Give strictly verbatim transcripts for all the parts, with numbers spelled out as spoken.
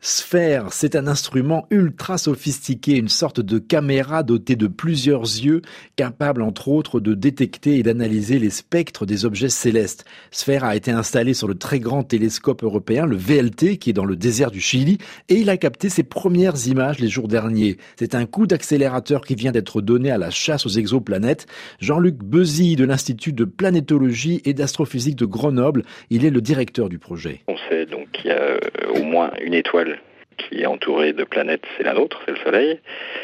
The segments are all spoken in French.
Sphère, c'est un instrument ultra sophistiqué, une sorte de caméra dotée de plusieurs yeux, capable entre autres de détecter et d'analyser les spectres des objets célestes. Sphère a été installé sur le très grand télescope européen, le V L T, qui est dans le désert du Chili, et il a capté ses premières images les jours derniers. C'est un coup d'accélérateur qui vient d'être donné à la chasse aux exoplanètes. Jean-Luc Bezy de l'Institut de planétologie et d'astrophysique de Grenoble, il est le directeur du projet. On sait donc qu'il y a au moins une étoile qui est entourée de planètes, c'est la nôtre, c'est le Soleil.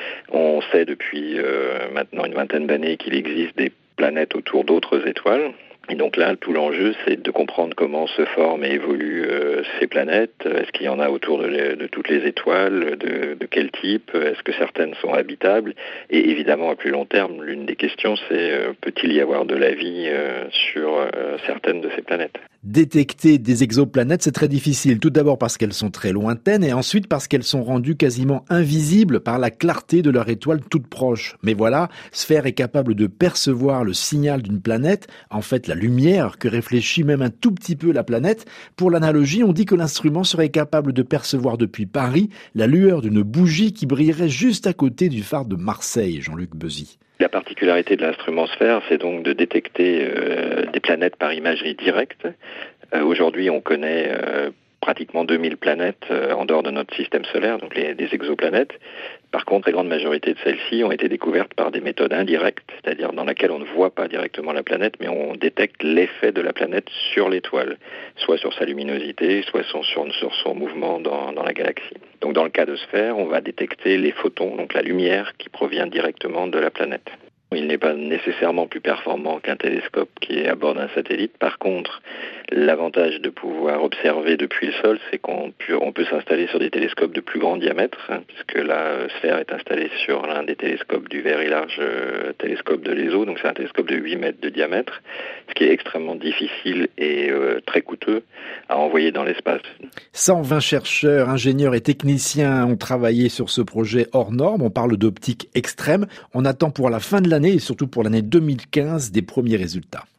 On sait depuis euh, maintenant une vingtaine d'années qu'il existe des planètes autour d'autres étoiles. Et donc là, tout l'enjeu, c'est de comprendre comment se forment et évoluent euh, ces planètes. Est-ce qu'il y en a autour de, les, de toutes les étoiles, de, de quel type? Est-ce que certaines sont habitables? Et évidemment, à plus long terme, l'une des questions, c'est euh, peut-il y avoir de la vie euh, sur euh, certaines de ces planètes? Détecter des exoplanètes, c'est très difficile. Tout d'abord parce qu'elles sont très lointaines et ensuite parce qu'elles sont rendues quasiment invisibles par la clarté de leur étoile toute proche. Mais voilà, Sphère est capable de percevoir le signal d'une planète, en fait la lumière que réfléchit même un tout petit peu la planète. Pour l'analogie, on dit que l'instrument serait capable de percevoir depuis Paris la lueur d'une bougie qui brillerait juste à côté du phare de Marseille, Jean-Luc Bezy. La particularité de l'instrument Sphère, c'est donc de détecter euh, des planètes par imagerie directe. Euh, aujourd'hui, on connaît euh, pratiquement deux mille planètes euh, en dehors de notre système solaire, donc les, des exoplanètes. Par contre, la grande majorité de celles-ci ont été découvertes par des méthodes indirectes, c'est-à-dire dans laquelle on ne voit pas directement la planète, mais on détecte l'effet de la planète sur l'étoile, soit sur sa luminosité, soit sur, sur son mouvement dans, dans la galaxie. Donc dans le cas de Sphère, on va détecter les photons, donc la lumière qui provient directement de la planète. Il n'est pas nécessairement plus performant qu'un télescope qui est à bord d'un satellite. Par contre, l'avantage de pouvoir observer depuis le sol, c'est qu'on peut, on peut s'installer sur des télescopes de plus grand diamètre, hein, puisque la Sphère est installée sur l'un des télescopes du Very Large euh, Télescope de l'E S O, donc c'est un télescope de huit mètres de diamètre, ce qui est extrêmement difficile et euh, très coûteux à envoyer dans l'espace. cent vingt chercheurs, ingénieurs et techniciens ont travaillé sur ce projet hors norme. On parle d'optique extrême. On attend pour la fin de l'année et surtout pour l'année deux mille quinze des premiers résultats.